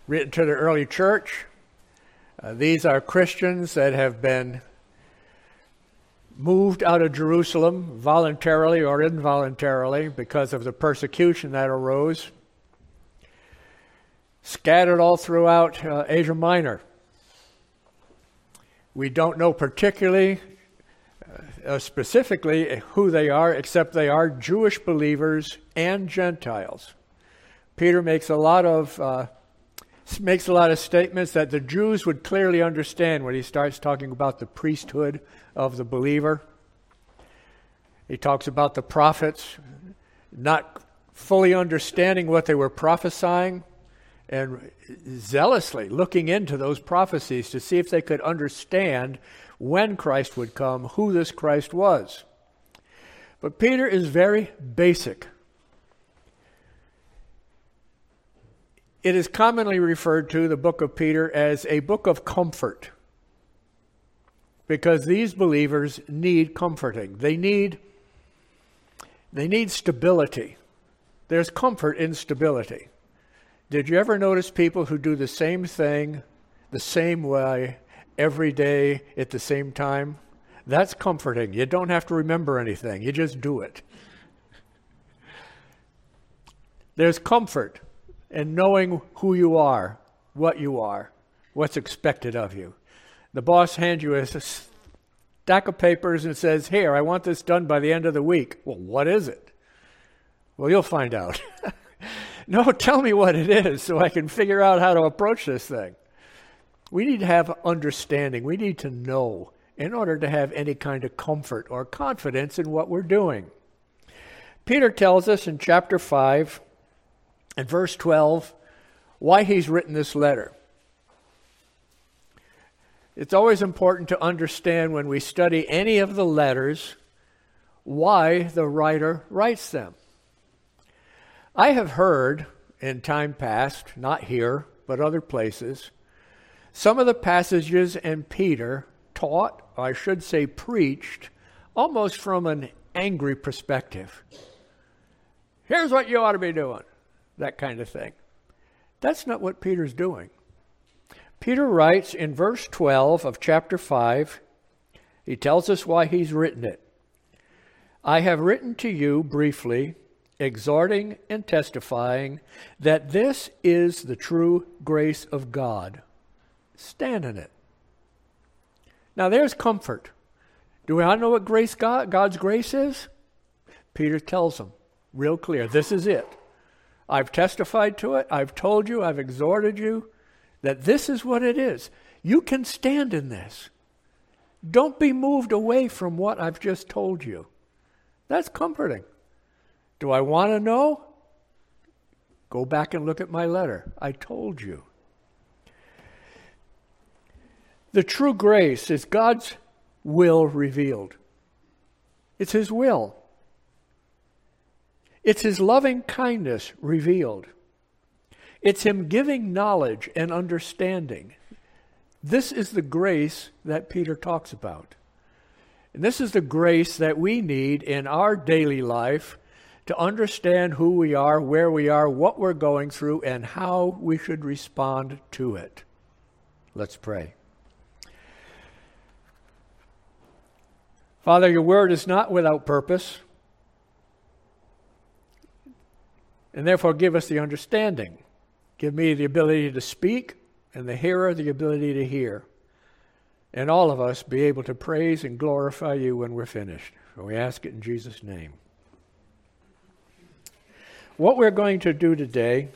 written to the early church. These are Christians that have been moved out of Jerusalem voluntarily or involuntarily because of the persecution that arose, scattered all throughout Asia Minor. We don't know particularly, specifically who they are, except they are Jewish believers and Gentiles. Peter makes a lot of statements that the Jews would clearly understand when he starts talking about the priesthood of the believer. He talks about the prophets not fully understanding what they were prophesying and zealously looking into those prophecies to see if they could understand when Christ would come, who this Christ was. But Peter is very basic. It is commonly referred to, the book of Peter, as a book of comfort, because these believers need comforting. They need stability. There's comfort in stability. Did you ever notice people who do the same thing the same way every day at the same time? That's comforting. You don't have to remember anything. You just do it. There's comfort in knowing who you are, what's expected of you. The boss hands you a stack of papers and says, "Here, I want this done by the end of the week." Well, what is it? Well, you'll find out. No, tell me what it is so I can figure out how to approach this thing. We need to have understanding. We need to know in order to have any kind of comfort or confidence in what we're doing. Peter tells us in chapter 5 and verse 12 why he's written this letter. It's always important to understand when we study any of the letters why the writer writes them. I have heard in time past, not here, but other places, some of the passages in Peter taught, or I should say preached, almost from an angry perspective. Here's what you ought to be doing. That kind of thing. That's not what Peter's doing. Peter writes in verse 12 of chapter 5, he tells us why he's written it. I have written to you briefly, exhorting and testifying that this is the true grace of God. Stand in it. Now there's comfort. Do we all know what God's grace is? Peter tells them real clear. This is it. I've testified to it. I've told you. I've exhorted you that this is what it is. You can stand in this. Don't be moved away from what I've just told you. That's comforting. Do I want to know? Go back and look at my letter. I told you. The true grace is God's will revealed. It's His will. It's His loving kindness revealed. It's Him giving knowledge and understanding. This is the grace that Peter talks about. And this is the grace that we need in our daily life to understand who we are, where we are, what we're going through, and how we should respond to it. Let's pray. Father, your word is not without purpose, and therefore give us the understanding. Give me the ability to speak, and the hearer the ability to hear. And all of us be able to praise and glorify you when we're finished. For we ask it in Jesus' name. What we're going to do today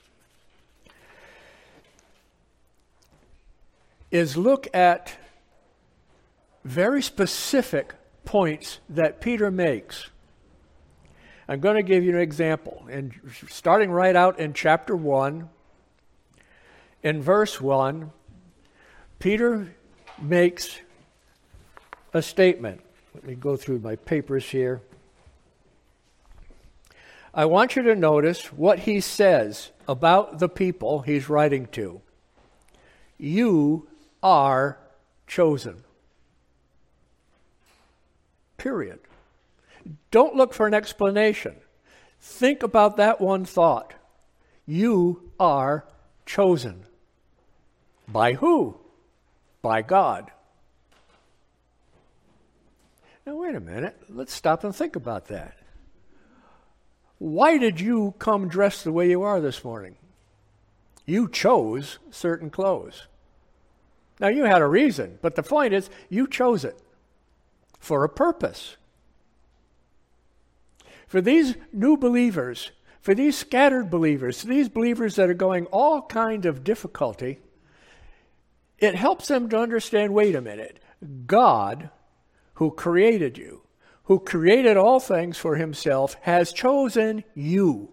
is look at very specific points that Peter makes. I'm going to give you an example. And starting right out in chapter 1, in verse 1, Peter makes a statement. Let me go through my papers here. I want you to notice what he says about the people he's writing to. You are chosen. Period. Don't look for an explanation. Think about that one thought. You are Chosen. By who? By God. Now, wait a minute. Let's stop and think about that. Why did you come dressed the way you are this morning? You chose certain clothes. Now, you had a reason, but the point is, you chose it for a purpose. For these new believers, for these scattered believers, these believers that are going all kind of difficulty, it helps them to understand, wait a minute, God, who created you, who created all things for himself, has chosen you.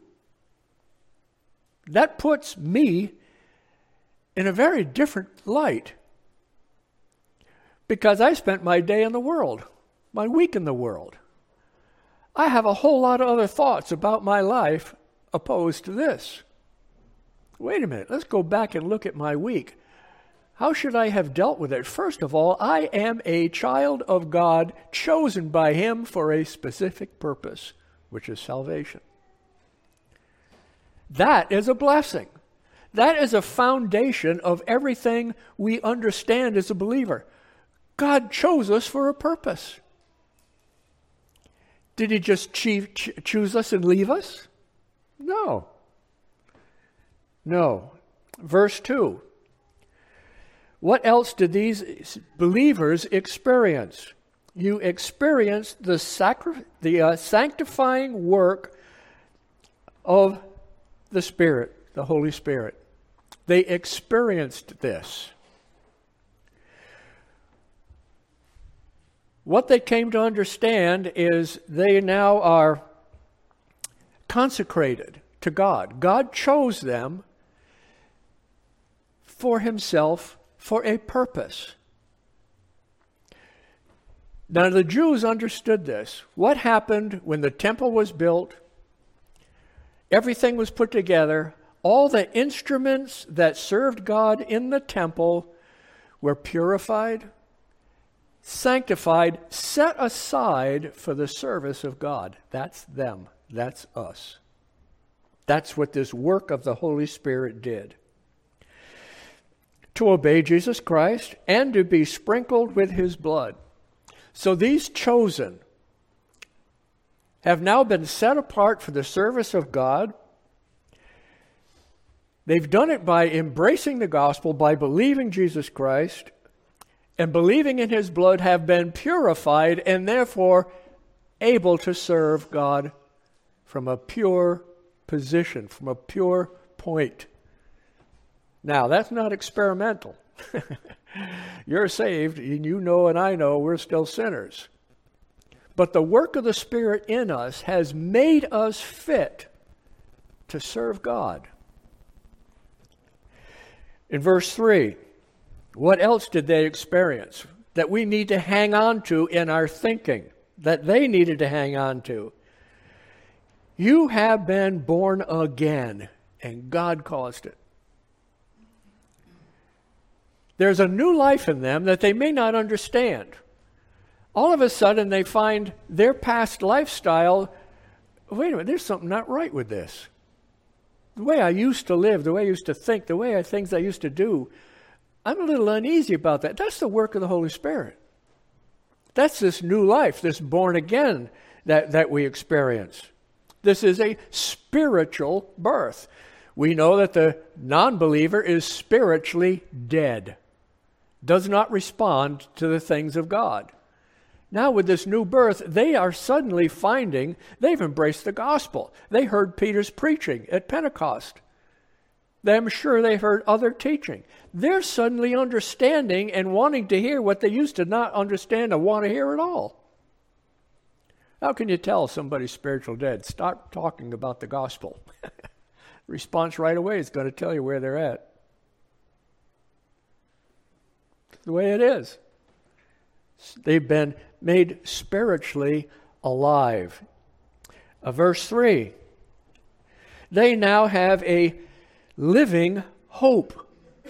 That puts me in a very different light, because I spent my day in the world, my week in the world. I have a whole lot of other thoughts about my life opposed to this. Wait a minute, let's go back and look at my week. How should I have dealt with it? First of all, I am a child of God, chosen by him for a specific purpose, which is salvation. That is a blessing. That is a foundation of everything we understand as a believer. God chose us for a purpose. Did he just choose us and leave us? No. No. Verse 2. What else did these believers experience? You experienced the sanctifying work of the Spirit, the Holy Spirit. They experienced this. What they came to understand is they now are consecrated to God. God chose them for himself, for a purpose. Now the Jews understood this. What happened when the temple was built? Everything was put together. All the instruments that served God in the temple were purified, sanctified, set aside for the service of God. That's them. That's us. That's what this work of the Holy Spirit did. To obey Jesus Christ and to be sprinkled with his blood. So these chosen have now been set apart for the service of God. They've done it by embracing the gospel, by believing Jesus Christ, and believing in his blood, have been purified and therefore able to serve God from a pure position, from a pure point. Now, that's not experimental. You're saved, and you know and I know we're still sinners. But the work of the Spirit in us has made us fit to serve God. In verse 3, what else did they experience that we need to hang on to in our thinking, that they needed to hang on to? You have been born again, and God caused it. There's a new life in them that they may not understand. All of a sudden, they find their past lifestyle, wait a minute, there's something not right with this. The way I used to live, the way I used to think, the way things I used to do, I'm a little uneasy about that. That's the work of the Holy Spirit. That's this new life, this born again that we experience. This is a spiritual birth. We know that the non-believer is spiritually dead, does not respond to the things of God. Now with this new birth, they are suddenly finding they've embraced the gospel. They heard Peter's preaching at Pentecost. I'm sure they heard other teaching. They're suddenly understanding and wanting to hear what they used to not understand or want to hear at all. How can you tell somebody's spiritual dead? Start talking about the gospel. Response right away is going to tell you where they're at. The way it is. They've been made spiritually alive. Verse 3. They now have a living hope.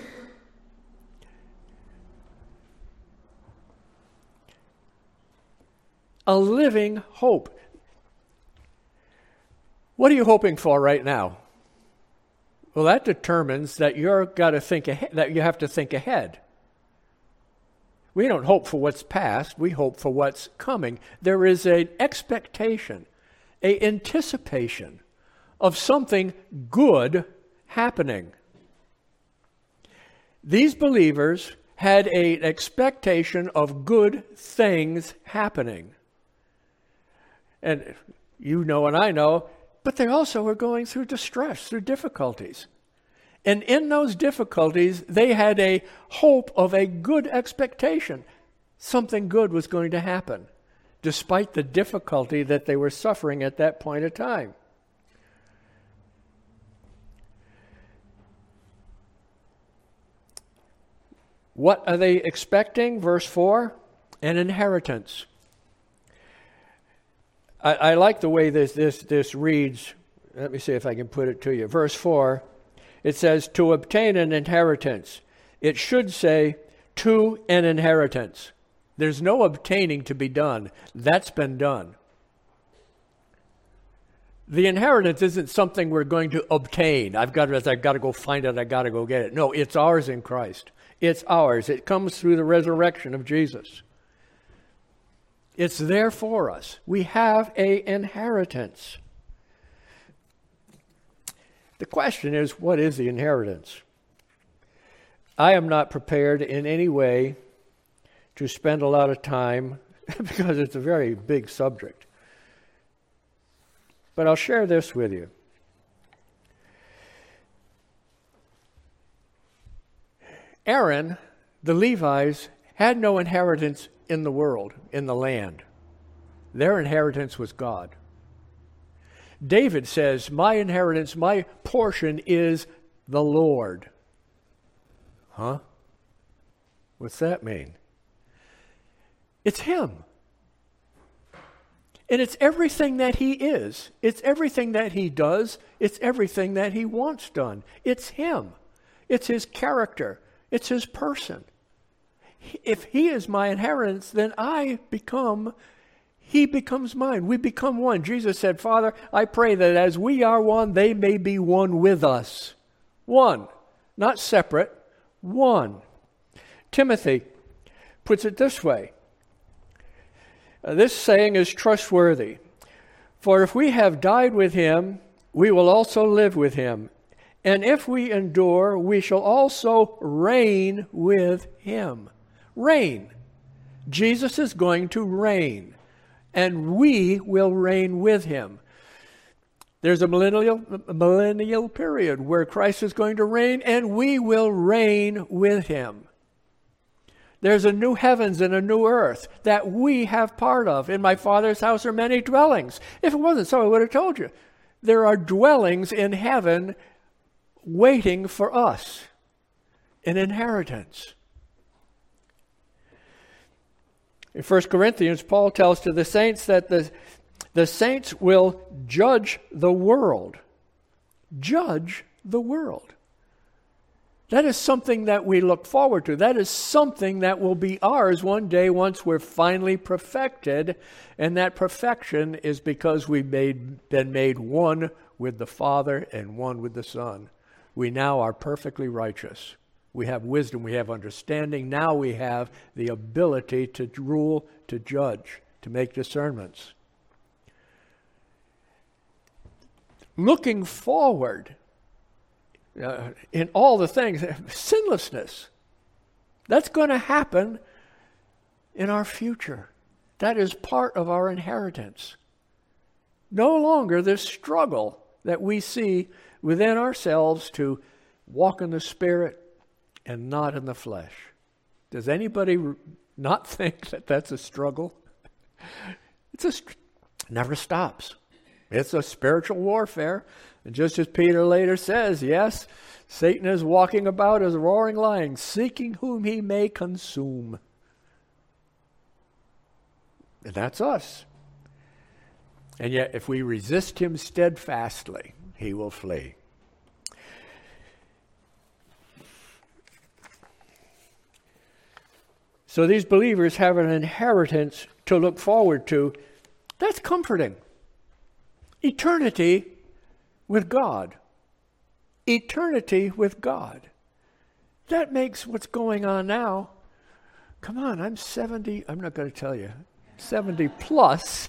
A living hope. What are you hoping for right now? Well, that determines that you've got to think ahead, that you have to think ahead. We don't hope for what's past, we hope for what's coming. There is an expectation, an anticipation of something good happening. These believers had an expectation of good things happening. And you know and I know, but they also were going through distress, through difficulties. And in those difficulties, they had a hope of a good expectation. Something good was going to happen, despite the difficulty that they were suffering at that point of time. What are they expecting? Verse 4, an inheritance. I like the way this reads. Let me see if I can put it to you. Verse 4, it says, to obtain an inheritance. It should say, to an inheritance. There's no obtaining to be done. That's been done. The inheritance isn't something we're going to obtain. I've got to go find it. I've got to go get it. No, it's ours in Christ. It's ours. It comes through the resurrection of Jesus. It's there for us. We have an inheritance. The question is, what is the inheritance? I am not prepared in any way to spend a lot of time because it's a very big subject. But I'll share this with you. Aaron, the Levites, had no inheritance in the world, in the land. Their inheritance was God. David says, my inheritance, my portion is the Lord. Huh? What's that mean? It's Him. And it's everything that He is. It's everything that He does. It's everything that He wants done. It's Him. It's His character. It's His person. If He is my inheritance, then He becomes mine. We become one. Jesus said, Father, I pray that as we are one, they may be one with us. One. Not separate. One. Timothy puts it this way. This saying is trustworthy. For if we have died with Him, we will also live with Him. And if we endure, we shall also reign with Him. Reign. Jesus is going to reign. And we will reign with Him. There's a millennial period where Christ is going to reign, and we will reign with Him. There's a new heavens and a new earth that we have part of. In my Father's house are many dwellings. If it wasn't so, I would have told you. There are dwellings in heaven waiting for us. An inheritance. In 1 Corinthians, Paul tells to the saints that the saints will judge the world. Judge the world. That is something that we look forward to. That is something that will be ours one day once we're finally perfected. And that perfection is because we've been made one with the Father and one with the Son. We now are perfectly righteous. We have wisdom, we have understanding. Now we have the ability to rule, to judge, to make discernments. Looking forward in all the things, sinlessness, that's going to happen in our future. That is part of our inheritance. No longer this struggle that we see within ourselves to walk in the Spirit and not in the flesh. Does anybody not think that that's a struggle? Never stops. It's a spiritual warfare. And just as Peter later says, yes, Satan is walking about as a roaring lion, seeking whom he may consume. And that's us. And yet, if we resist him steadfastly, he will flee. So these believers have an inheritance to look forward to. That's comforting. Eternity with God. eternity with God. That makes what's going on now. Come on, I'm 70. I'm not going to tell you. 70 plus.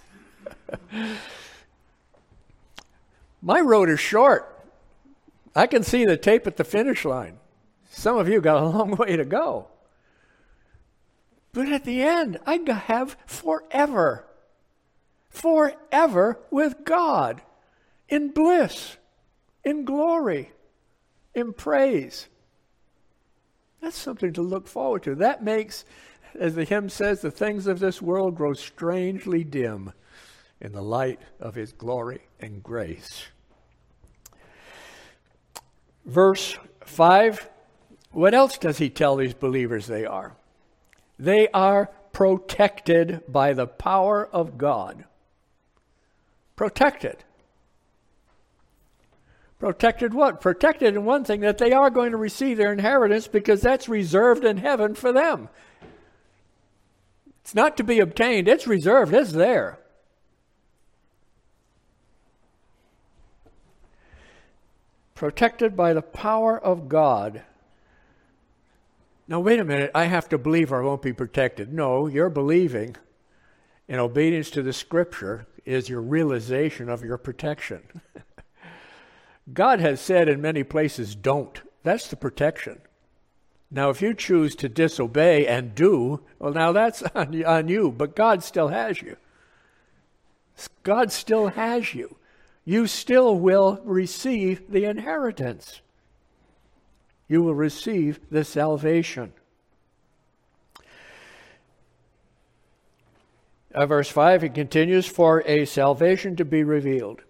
My road is short. I can see the tape at the finish line. Some of you got a long way to go. But at the end, I have forever with God, in bliss, in glory, in praise. That's something to look forward to. That makes, as the hymn says, the things of this world grow strangely dim in the light of his glory and grace. Verse 5, what else does he tell these believers they are? They are protected by the power of God. Protected. Protected what? Protected in one thing, that they are going to receive their inheritance because that's reserved in heaven for them. It's not to be obtained. It's reserved. It's there. Protected by the power of God. Now, wait a minute. I have to believe or I won't be protected. No, your believing in obedience to the Scripture is your realization of your protection. God has said in many places, don't. That's the protection. Now, if you choose to disobey and do, well, now that's on you, but God still has you. God still has you. You still will receive the inheritance. You will receive the salvation. Verse 5, it continues, for a salvation to be revealed.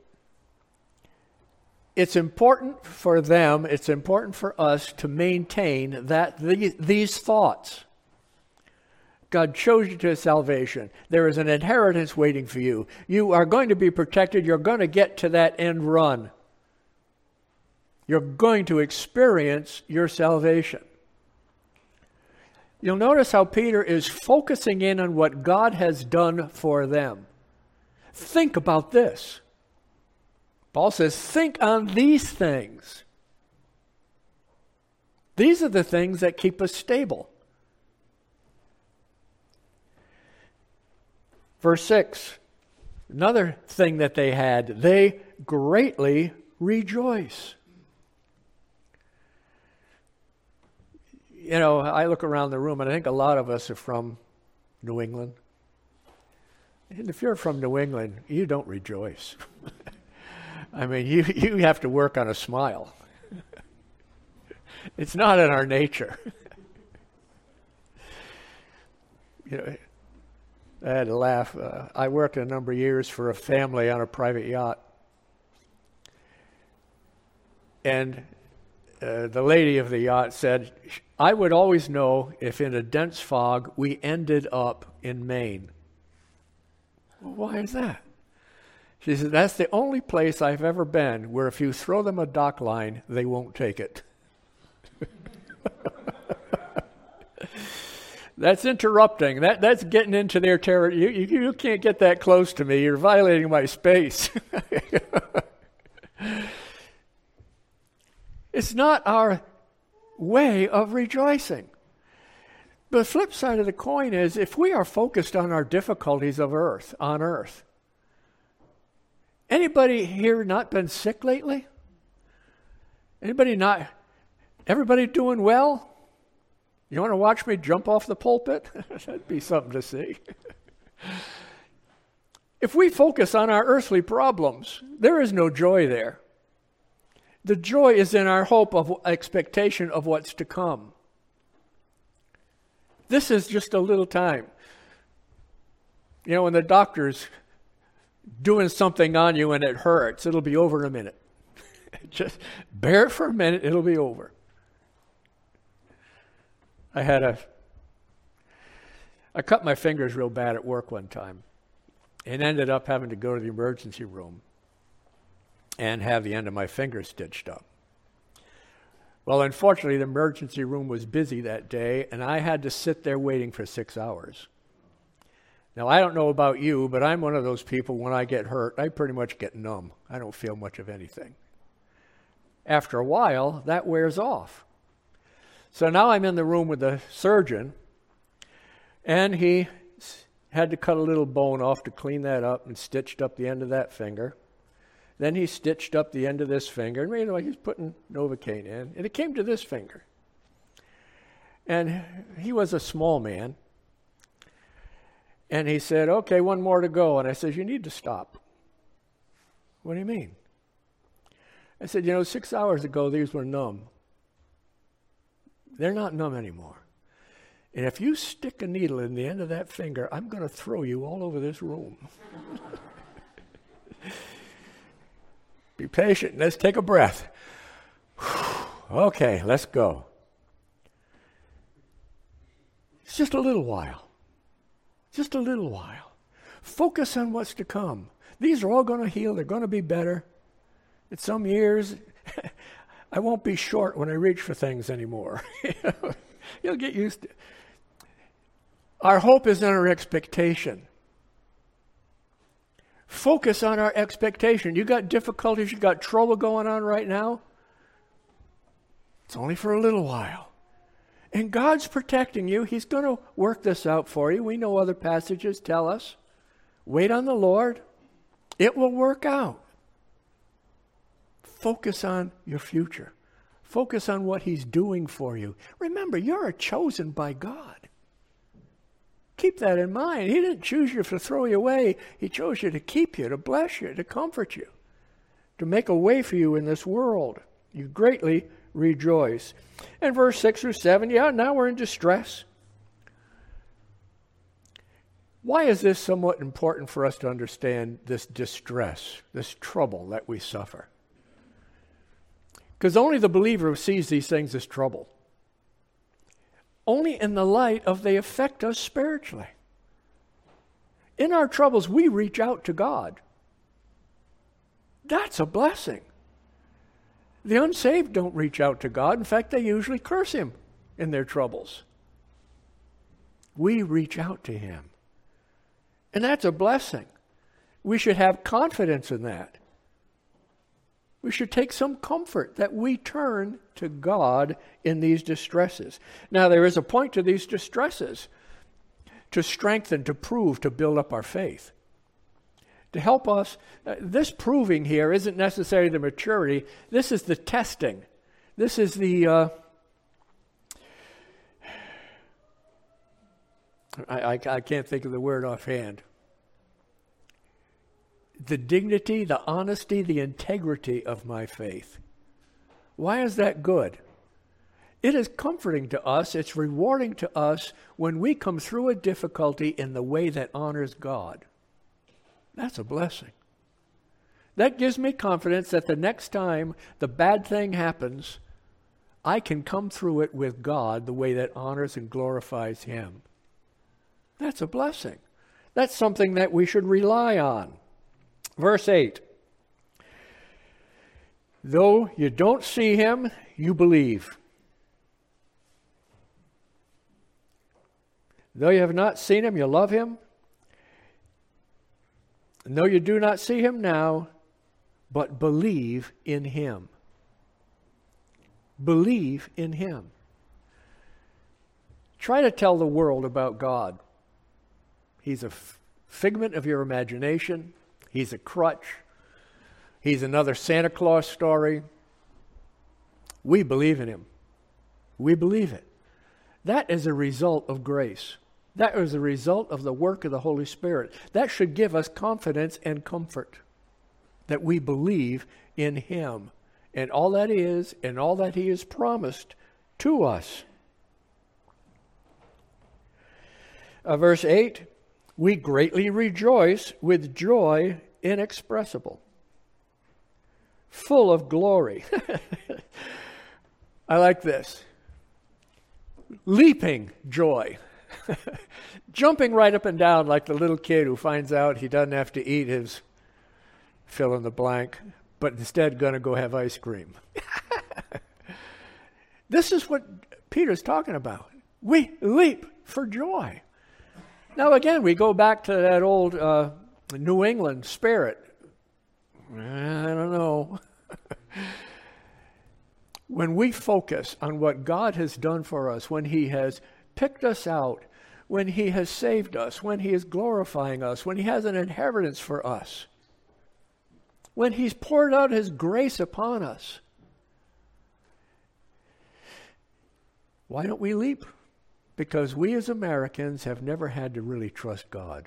It's important for them, it's important for us to maintain that these thoughts. God chose you to salvation. There is an inheritance waiting for you. You are going to be protected. You're going to get to that end run. You're going to experience your salvation. You'll notice how Peter is focusing in on what God has done for them. Think about this. Paul says, think on these things. These are the things that keep us stable. Verse 6, another thing that they had, they greatly rejoice. You know, I look around the room and I think a lot of us are from New England. And if you're from New England, you don't rejoice. I mean, you have to work on a smile. It's not in our nature. You know, I had to laugh. I worked a number of years for a family on a private yacht. And the lady of the yacht said, I would always know if in a dense fog we ended up in Maine. Well, why is that? She said, that's the only place I've ever been where if you throw them a dock line, they won't take it. That's interrupting. That's getting into their territory. You can't get that close to me. You're violating my space. It's not our way of rejoicing. The flip side of the coin is if we are focused on our difficulties of on earth. Anybody here not been sick lately? Everybody doing well? You want to watch me jump off the pulpit? That'd be something to see. If we focus on our earthly problems, there is no joy there. The joy is in our hope of expectation of what's to come. This is just a little time. You know, when the doctor's doing something on you and it hurts, it'll be over in a minute. Just bear it for a minute, it'll be over. I cut my fingers real bad at work one time and ended up having to go to the emergency room and have the end of my finger stitched up. Well, unfortunately, the emergency room was busy that day, and I had to sit there waiting for 6 hours. Now, I don't know about you, but I'm one of those people, when I get hurt, I pretty much get numb. I don't feel much of anything. after a while, that wears off. So now I'm in the room with the surgeon, and he had to cut a little bone off to clean that up and stitched up the end of that finger. Then he stitched up the end of this finger, and he's putting Novocaine in, and it came to this finger. And he was a small man, and he said, okay, one more to go. And I said, you need to stop. What do you mean? I said, 6 hours ago, these were numb. They're not numb anymore. And if you stick a needle in the end of that finger, I'm going to throw you all over this room. Be patient. Let's take a breath. Okay, let's go. It's just a little while. Just a little while. Focus on what's to come. These are all going to heal. They're going to be better. In some years, I won't be short when I reach for things anymore. You'll get used to it. Our hope is in our expectation. Focus on our expectation. You got difficulties, you got trouble going on right now. It's only for a little while. And God's protecting you. He's going to work this out for you. We know other passages tell us. Wait on the Lord. It will work out. Focus on your future. Focus on what He's doing for you. Remember, you're chosen by God. Keep that in mind. He didn't choose you to throw you away. He chose you to keep you, to bless you, to comfort you, to make a way for you in this world. You greatly rejoice. And verse 6 through 7, now we're in distress. Why is this somewhat important for us to understand this distress, this trouble that we suffer? Because only the believer sees these things as trouble. Only in the light of they affect us spiritually. In our troubles, we reach out to God. That's a blessing. The unsaved don't reach out to God. In fact, they usually curse Him in their troubles. We reach out to Him. And that's a blessing. We should have confidence in that. We should take some comfort that we turn to God in these distresses. Now, there is a point to these distresses to strengthen, to prove, to build up our faith. To help us, this proving here isn't necessarily the maturity. This is the testing. This is the, I can't think of the word offhand. The dignity, the honesty, the integrity of my faith. Why is that good? It is comforting to us, it's rewarding to us when we come through a difficulty in the way that honors God. That's a blessing. That gives me confidence that the next time the bad thing happens, I can come through it with God the way that honors and glorifies Him. That's a blessing. That's something that we should rely on. Verse 8, though you don't see Him, you believe. Though you have not seen Him, you love Him. And though you do not see Him now, but believe in Him. Believe in Him. Try to tell the world about God. He's a figment of your imagination. He's a crutch. He's another Santa Claus story. We believe in Him. We believe it. That is a result of grace. That is a result of the work of the Holy Spirit. That should give us confidence and comfort that we believe in Him and all that He is and all that He has promised to us. Verse 8, we greatly rejoice with joy inexpressible, full of glory. I like this. Leaping joy. Jumping right up and down like the little kid who finds out he doesn't have to eat his fill in the blank, but instead going to go have ice cream. This is what Peter's talking about. We leap for joy. Now again, we go back to that old New England spirit. I don't know. When we focus on what God has done for us, when He has picked us out, when He has saved us, when He is glorifying us, when He has an inheritance for us, when He's poured out His grace upon us, why don't we leap? Because we as Americans have never had to really trust God.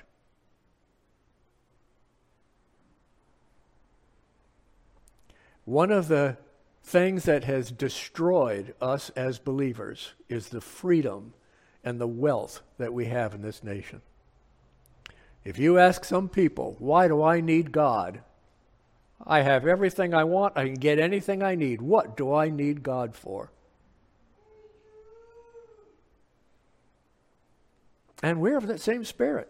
One of the things that has destroyed us as believers is the freedom and the wealth that we have in this nation. If you ask some people, why do I need God? I have everything I want. I can get anything I need. What do I need God for? And we're of that same spirit.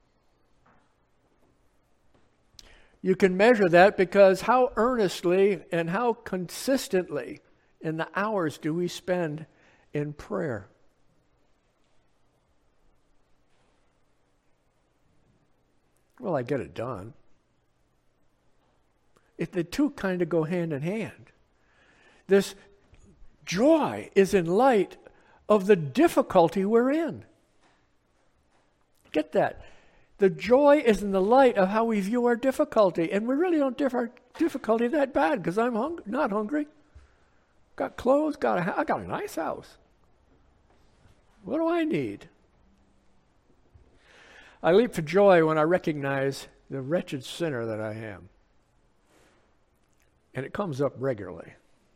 You can measure that because how earnestly and how consistently in the hours do we spend in prayer? Well, I get it done. The two kind of go hand in hand. This joy is in light of the difficulty we're in. Get that. The joy is in the light of how we view our difficulty. And we really don't view our difficulty that bad because I'm not hungry. Got clothes, I got a nice house. What do I need? I leap for joy when I recognize the wretched sinner that I am. And it comes up regularly.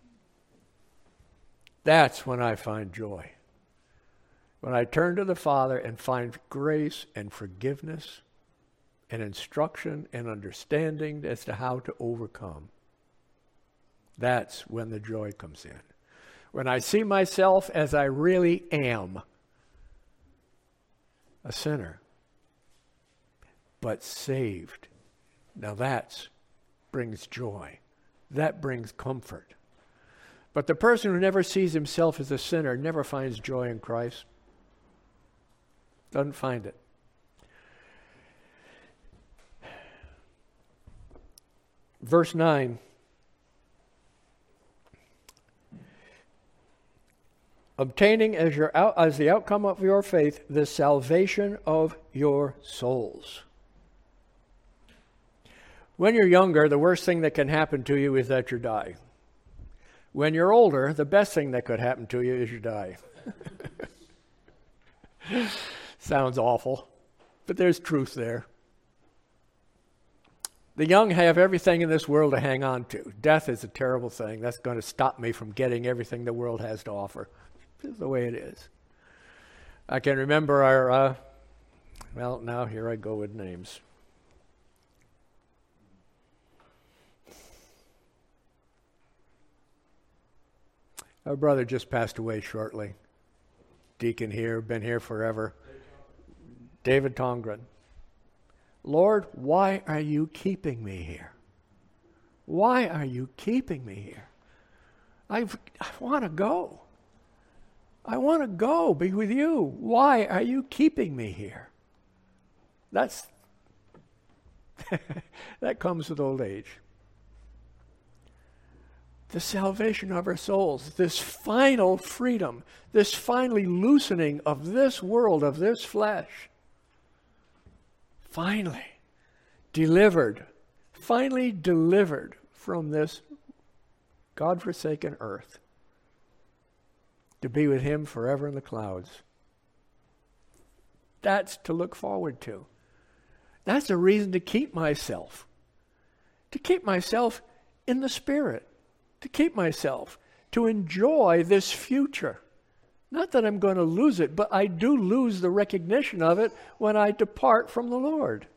That's when I find joy. When I turn to the Father and find grace and forgiveness and instruction and understanding as to how to overcome. That's when the joy comes in. When I see myself as I really am, a sinner, but saved. Now that brings joy. That brings comfort. But the person who never sees himself as a sinner never finds joy in Christ. Doesn't find it. Verse 9. Obtaining as the outcome of your faith the salvation of your souls. When you're younger, the worst thing that can happen to you is that you die. When you're older, the best thing that could happen to you is you die. Sounds awful, but there's truth there. The young have everything in this world to hang on to. Death is a terrible thing. That's going to stop me from getting everything the world has to offer. This is the way it is. I can remember our, now here I go with names. Our brother just passed away shortly. Deacon here, been here forever. David Tongren. Lord, why are you keeping me here? Why are you keeping me here? I want to go. I want to go be with you. Why are you keeping me here? That comes with old age. The salvation of our souls, this final freedom, this finally loosening of this world, of this flesh. Finally delivered from this God-forsaken earth to be with Him forever in the clouds. That's to look forward to. That's a reason to keep myself in the Spirit. To keep myself, to enjoy this future. Not that I'm going to lose it, but I do lose the recognition of it when I depart from the Lord.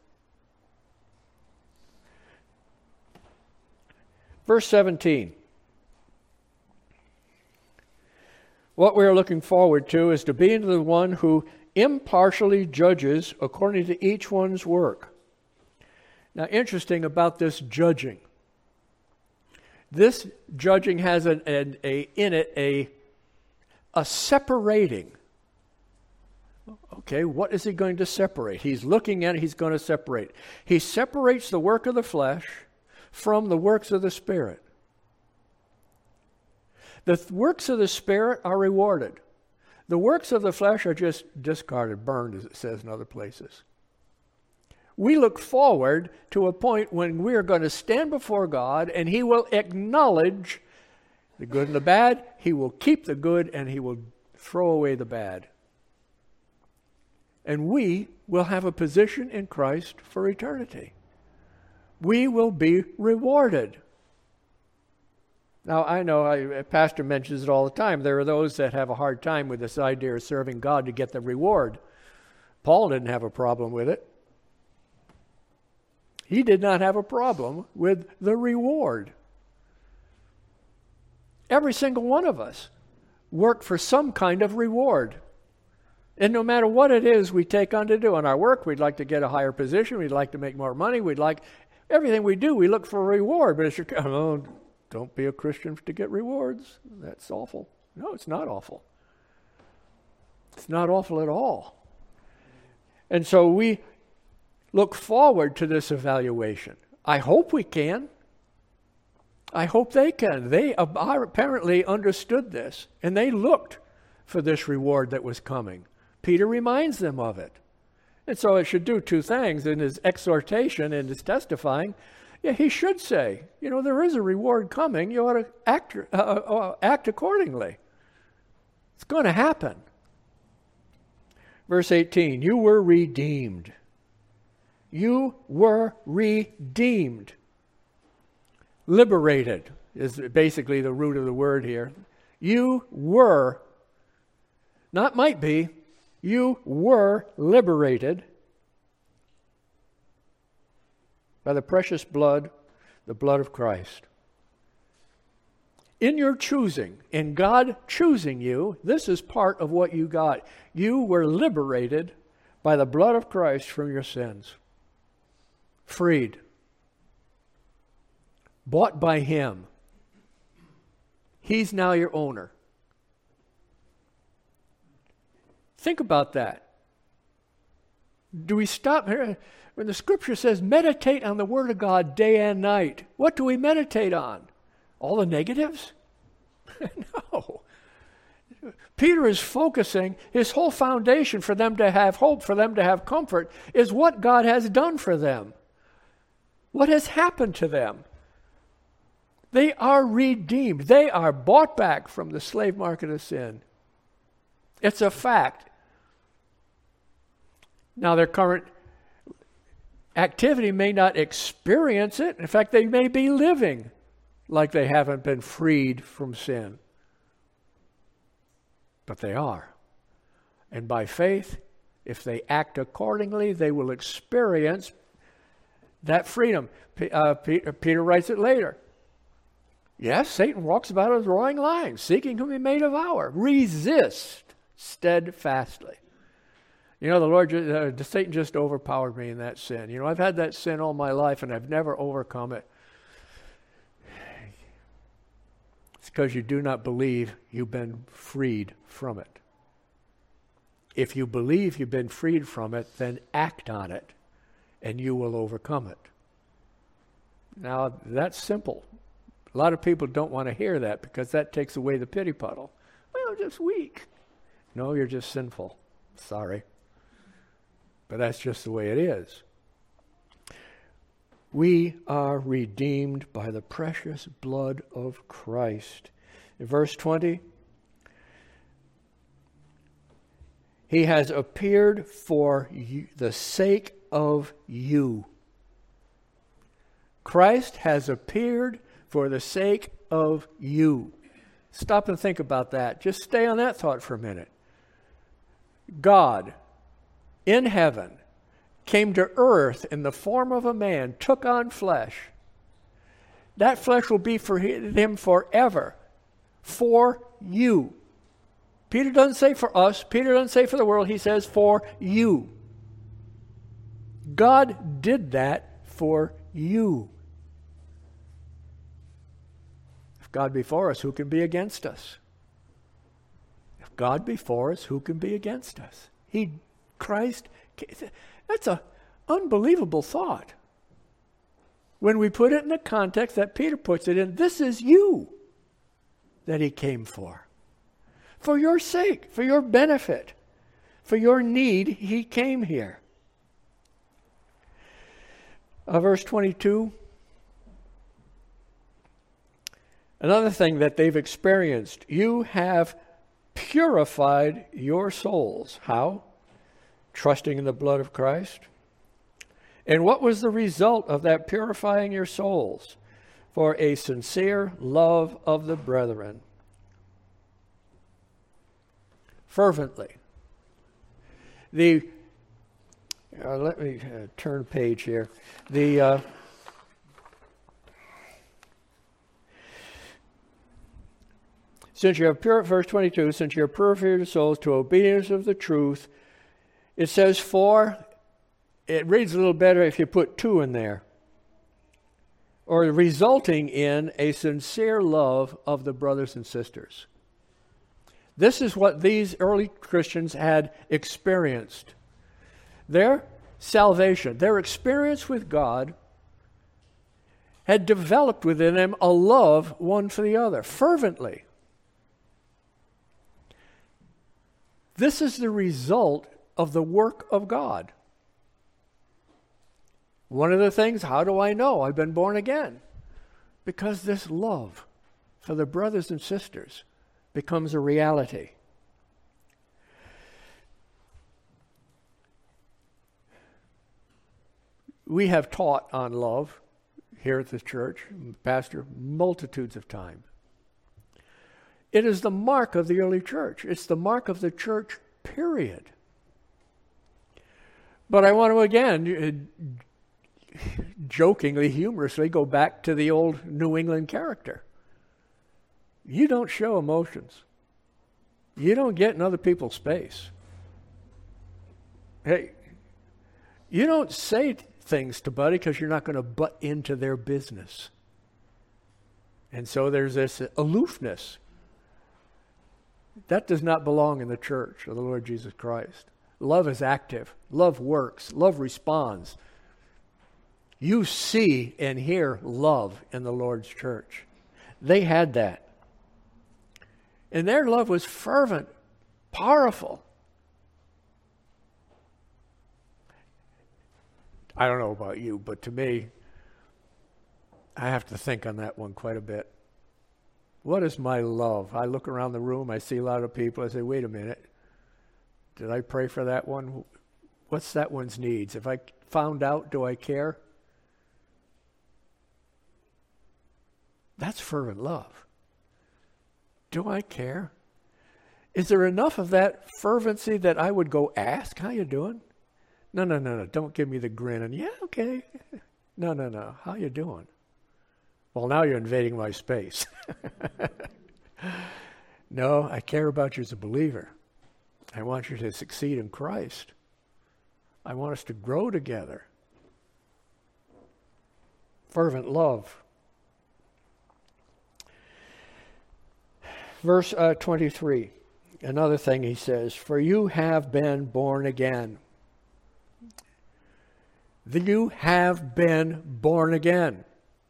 Verse 17. What we are looking forward to is to be into the one who impartially judges according to each one's work. Now, interesting about this judging. This judging has in it a separating. Okay, what is he going to separate? He's looking at it, he's going to separate. He separates the work of the flesh from the works of the Spirit. The works of the Spirit are rewarded. The works of the flesh are just discarded, burned, as it says in other places. We look forward to a point when we are going to stand before God and He will acknowledge the good and the bad. He will keep the good and He will throw away the bad. And we will have a position in Christ for eternity. We will be rewarded. Now, I know a pastor mentions it all the time. There are those that have a hard time with this idea of serving God to get the reward. Paul didn't have a problem with it. He did not have a problem with the reward. Every single one of us work for some kind of reward. And no matter what it is we take on to do in our work, we'd like to get a higher position, we'd like to make more money, everything we do, we look for a reward. But it's don't be a Christian to get rewards. That's awful. No, it's not awful. It's not awful at all. And so we look forward to this evaluation. I hope we can. I hope they can. They apparently understood this, and they looked for this reward that was coming. Peter reminds them of it. And so it should do two things in his exhortation and his testifying. Yeah, he should say, there is a reward coming. You ought to act accordingly. It's going to happen. Verse 18, you were redeemed. You were redeemed. Liberated is basically the root of the word here. You were, not might be, you were liberated by the precious blood, the blood of Christ. In your choosing, in God choosing you, this is part of what you got. You were liberated by the blood of Christ from your sins. Freed. Bought by Him. He's now your owner. Think about that. Do we stop here? When the Scripture says meditate on the Word of God day and night, what do we meditate on? All the negatives? No. Peter is focusing, his whole foundation for them to have hope, for them to have comfort, is what God has done for them. What has happened to them? They are redeemed. They are bought back from the slave market of sin. It's a fact. Now, their current activity may not experience it. In fact, they may be living like they haven't been freed from sin. But they are. And by faith, if they act accordingly, they will experience that freedom. Peter writes it later. Yes, Satan walks about as roaring lion, seeking whom he may devour. Resist steadfastly. The Lord, Satan just overpowered me in that sin. I've had that sin all my life and I've never overcome it. It's because you do not believe you've been freed from it. If you believe you've been freed from it, then act on it and you will overcome it. Now, that's simple. A lot of people don't want to hear that because that takes away the pity puddle. Well, I'm just weak. No, you're just sinful. Sorry. But that's just the way it is. We are redeemed by the precious blood of Christ. In verse 20, He has appeared for the sake of you. Christ has appeared for the sake of you. Stop and think about that. Just stay on that thought for a minute. God, in heaven, came to earth in the form of a man, took on flesh. That flesh will be for Him forever. For you. Peter doesn't say for us. Peter doesn't say for the world. He says for you. God did that for you. If God be for us, who can be against us? If God be for us, who can be against us? Christ, that's an unbelievable thought. When we put it in the context that Peter puts it in, this is you. that he came for. For your sake, for your benefit, for your need, he came here. Verse 22. Another thing that they've experienced, you have purified your souls. How? Trusting in the blood of Christ. And what was the result of that purifying your souls? For a sincere love of the brethren. Fervently. Let me turn page here. Since you have verse 22, since you have purified your souls to obedience of the truth, it says it reads a little better if you put 2 in there. Or resulting in a sincere love of the brothers and sisters. This is what these early Christians had experienced. Their salvation, their experience with God, had developed within them a love one for the other, fervently. This is the result of the work of God. One of the things, how do I know I've been born again? Because this love for the brothers and sisters becomes a reality. We have taught on love here at the church, Pastor, multitudes of times. It is the mark of the early church. It's the mark of the church, period. But I want to again, jokingly, humorously, go back to the old New England character. You don't show emotions. You don't get in other people's space. Hey, you don't say things to buddy because you're not going to butt into their business. And so there's this aloofness. That does not belong in the church of the Lord Jesus Christ. Love is active. Love works. Love responds. You see and hear love in the Lord's church. They had that. And their love was fervent, powerful. I don't know about you, but to me, I have to think on that one quite a bit. What is my love? I look around the room, I see a lot of people, I say, wait a minute. Did I pray for that one? What's that one's needs? If I found out, do I care? That's fervent love. Do I care? Is there enough of that fervency that I would go ask, how you doing? No. Don't give me the grin and, yeah, okay. No. How you doing? Well, now you're invading my space. No, I care about you as a believer. I want you to succeed in Christ. I want us to grow together. Fervent love. Verse 23, another thing he says, for you have been born again. You have been born again.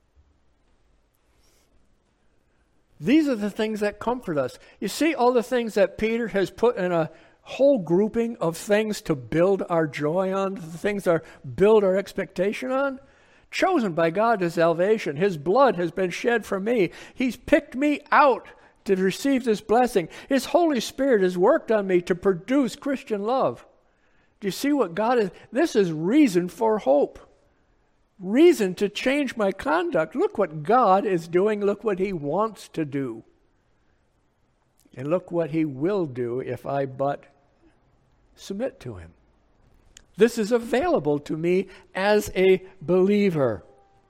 These are the things that comfort us. You see all the things that Peter has put in a whole grouping of things to build our joy on, the things that build our expectation on? Chosen by God to salvation. His blood has been shed for me. He's picked me out to receive this blessing. His Holy Spirit has worked on me to produce Christian love. Do you see what God is? This is reason for hope. Reason to change my conduct. Look what God is doing. Look what He wants to do. And look what He will do if I but submit to Him. This is available to me as a believer.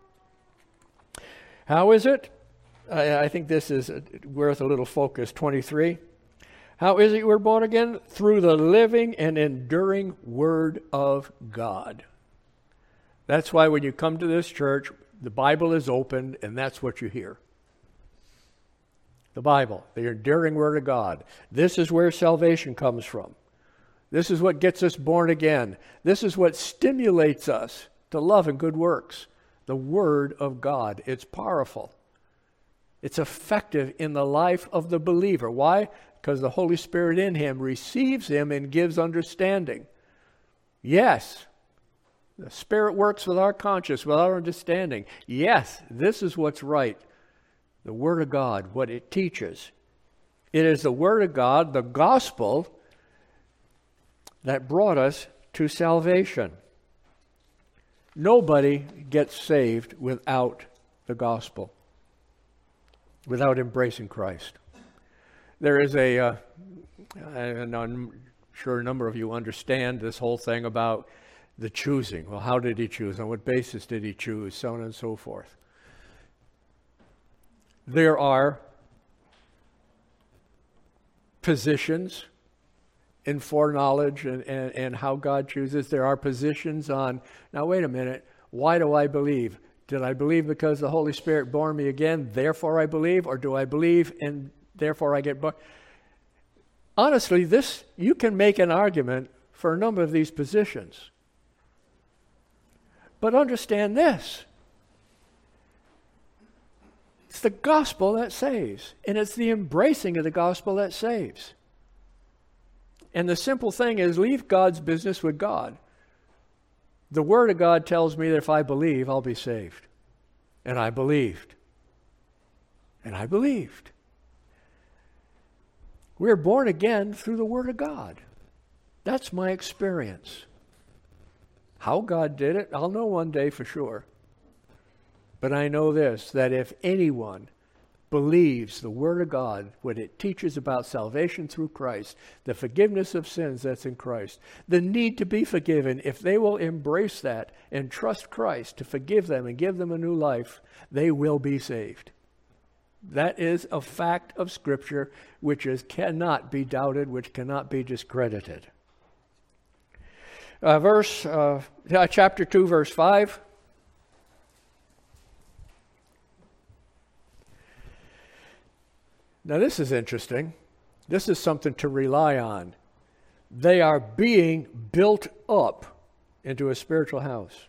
How is it? I think this is worth a little focus. 23. How is it you were born again? Through the living and enduring Word of God. That's why when you come to this church, the Bible is opened, and that's what you hear. The Bible, the enduring Word of God. This is where salvation comes from. This is what gets us born again. This is what stimulates us to love and good works. The Word of God. It's powerful. It's effective in the life of the believer. Why? Because the Holy Spirit in him receives him and gives understanding. Yes, the Spirit works with our conscience, with our understanding. Yes, this is what's right. The Word of God, what it teaches. It is the Word of God, the gospel, that brought us to salvation. Nobody gets saved without the gospel, without embracing Christ. There is and I'm sure a number of you understand this whole thing about the choosing. Well, how did he choose? On what basis did he choose? So on and so forth. There are positions in foreknowledge and how God chooses. There are positions on, now wait a minute, why do I believe? Did I believe because the Holy Spirit born me again, therefore I believe? Or do I believe and therefore I get born? Honestly, you can make an argument for a number of these positions. But understand this. It's the gospel that saves. And it's the embracing of the gospel that saves. And the simple thing is, leave God's business with God. The Word of God tells me that if I believe, I'll be saved. And I believed. And I believed. We're born again through the Word of God. That's my experience. How God did it, I'll know one day for sure. But I know this, that if anyone believes the Word of God, what it teaches about salvation through Christ, the forgiveness of sins that's in Christ, the need to be forgiven, if they will embrace that and trust Christ to forgive them and give them a new life, they will be saved. That is a fact of Scripture which cannot be doubted, which cannot be discredited. Chapter 2, verse 5. Now this is interesting. This is something to rely on. They are being built up into a spiritual house.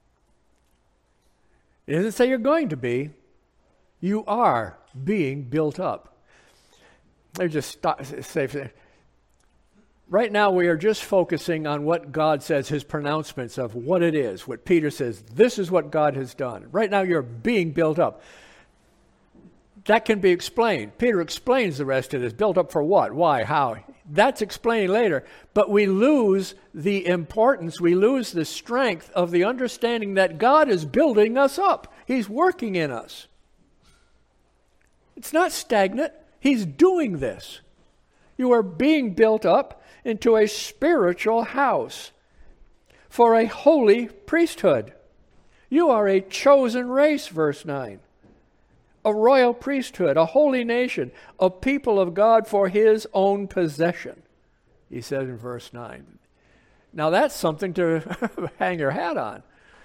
It doesn't say you're going to be. You are being built up. Let me just say, right now we are just focusing on what God says, his pronouncements of what it is, what Peter says, this is what God has done. Right now you're being built up. That can be explained. Peter explains the rest of this. Built up for what? Why? How? That's explained later. But we lose the importance, we lose the strength of the understanding that God is building us up. He's working in us. It's not stagnant. He's doing this. You are being built up into a spiritual house for a holy priesthood. You are a chosen race, verse 9. A royal priesthood, a holy nation, a people of God for his own possession, he said in verse 9. Now that's something to hang your hat on.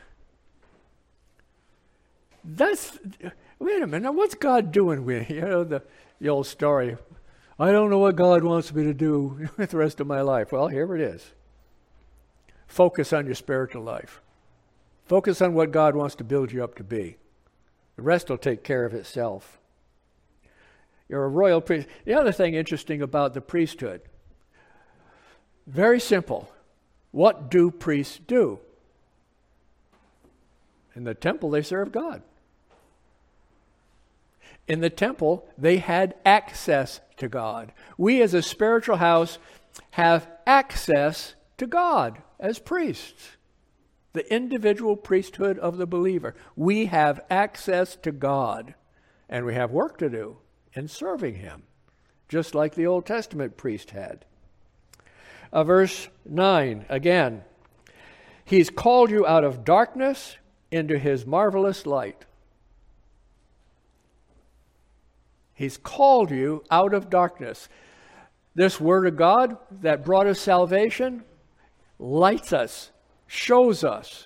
Wait a minute, what's God doing with you? You know, the old story, I don't know what God wants me to do with the rest of my life. Well, here it is. Focus on your spiritual life. Focus on what God wants to build you up to be. The rest will take care of itself. You're a royal priest. The other thing interesting about the priesthood, very simple. What do priests do? In the temple, they serve God. In the temple, they had access to God. We as a spiritual house have access to God as priests. The individual priesthood of the believer. We have access to God, and we have work to do in serving him, just like the Old Testament priest had. Verse 9, again. He's called you out of darkness into his marvelous light. He's called you out of darkness. This word of God that brought us salvation lights us, shows us,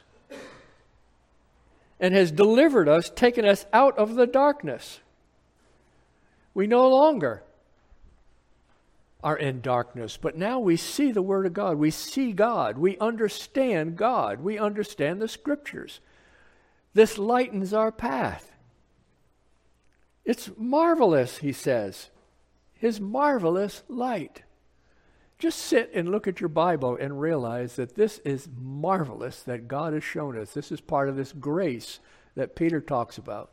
and has delivered us, taken us out of the darkness. We no longer are in darkness, but now we see the Word of God. We see God. We understand God. We understand the Scriptures. This lightens our path. It's marvelous, he says. His marvelous light. Just sit and look at your Bible and realize that this is marvelous that God has shown us. This is part of this grace that Peter talks about.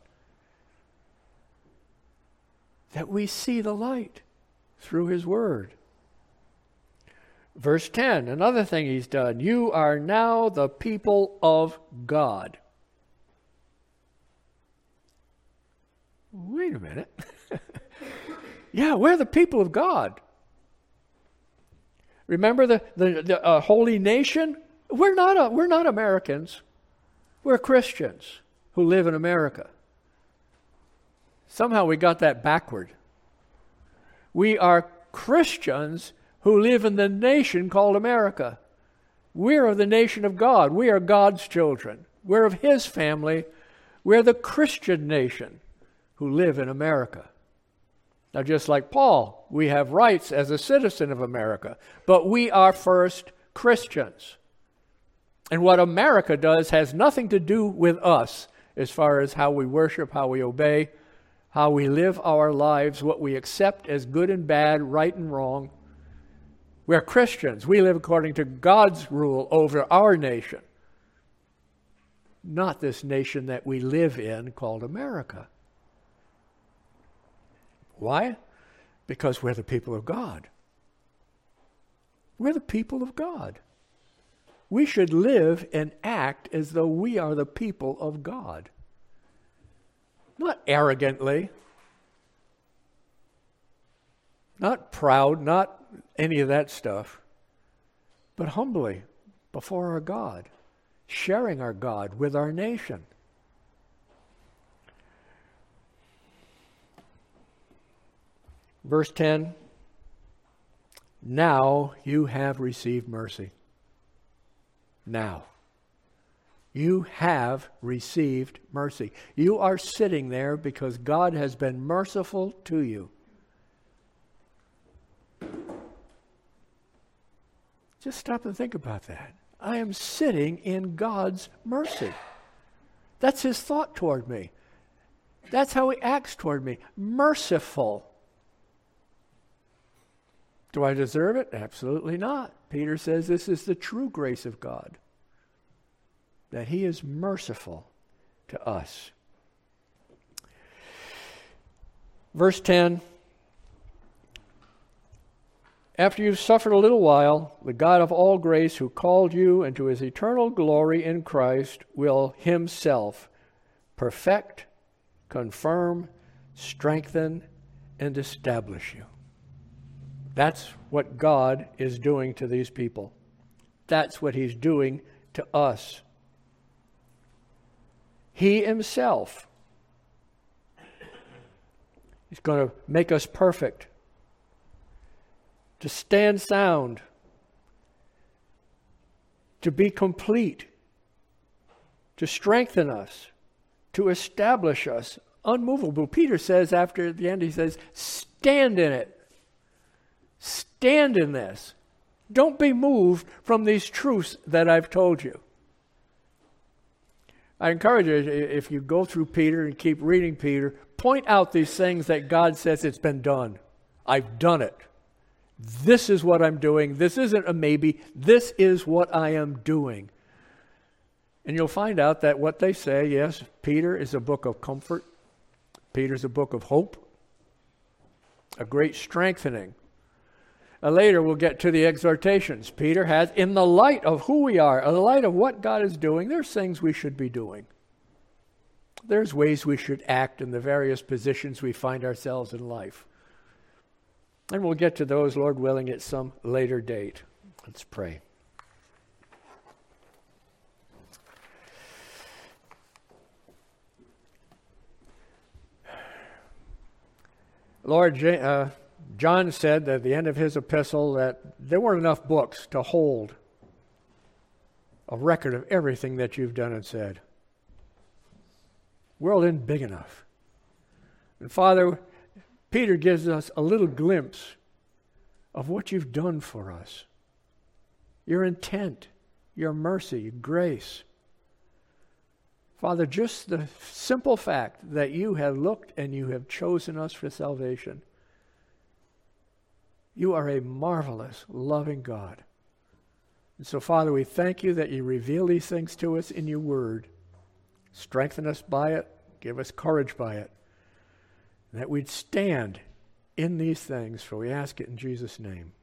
That we see the light through his word. Verse 10, another thing he's done. You are now the people of God. Wait a minute. Yeah, we're the people of God. Remember the holy nation? We're not Americans. We're Christians who live in America. Somehow we got that backward. We are Christians who live in the nation called America. We're of the nation of God. We are God's children. We're of his family. We're the Christian nation who live in America. Now, just like Paul, we have rights as a citizen of America, but we are first Christians. And what America does has nothing to do with us as far as how we worship, how we obey, how we live our lives, what we accept as good and bad, right and wrong. We're Christians. We live according to God's rule over our nation, not this nation that we live in called America. Why? Because we're the people of God. We're the people of God. We should live and act as though we are the people of God. Not arrogantly, not proud, not any of that stuff, but humbly before our God, sharing our God with our nation. Verse 10, now you have received mercy. Now. You have received mercy. You are sitting there because God has been merciful to you. Just stop and think about that. I am sitting in God's mercy. That's his thought toward me. That's how he acts toward me. Merciful. Do I deserve it? Absolutely not. Peter says this is the true grace of God, that he is merciful to us. Verse 10, after you've suffered a little while, the God of all grace who called you into his eternal glory in Christ will himself perfect, confirm, strengthen, and establish you. That's what God is doing to these people. That's what he's doing to us. He himself is going to make us perfect, to stand sound, to be complete, to strengthen us, to establish us unmovable. Peter says after the end, he says, stand in it. Stand in this. Don't be moved from these truths that I've told you. I encourage you, if you go through Peter and keep reading Peter, point out these things that God says it's been done. I've done it. This is what I'm doing. This isn't a maybe. This is what I am doing. And you'll find out that what they say, yes, Peter is a book of comfort. Peter's a book of hope. A great strengthening. Later we'll get to the exhortations. Peter has, in the light of who we are, in the light of what God is doing, there's things we should be doing. There's ways we should act in the various positions we find ourselves in life. And we'll get to those, Lord willing, at some later date. Let's pray. Lord, John said at the end of his epistle that there weren't enough books to hold a record of everything that you've done and said. The world isn't big enough. And Father, Peter gives us a little glimpse of what you've done for us. Your intent, your mercy, your grace. Father, just the simple fact that you have looked and you have chosen us for salvation. You are a marvelous, loving God. And so, Father, we thank you that you reveal these things to us in your word. Strengthen us by it. Give us courage by it. And that we'd stand in these things, for we ask it in Jesus' name.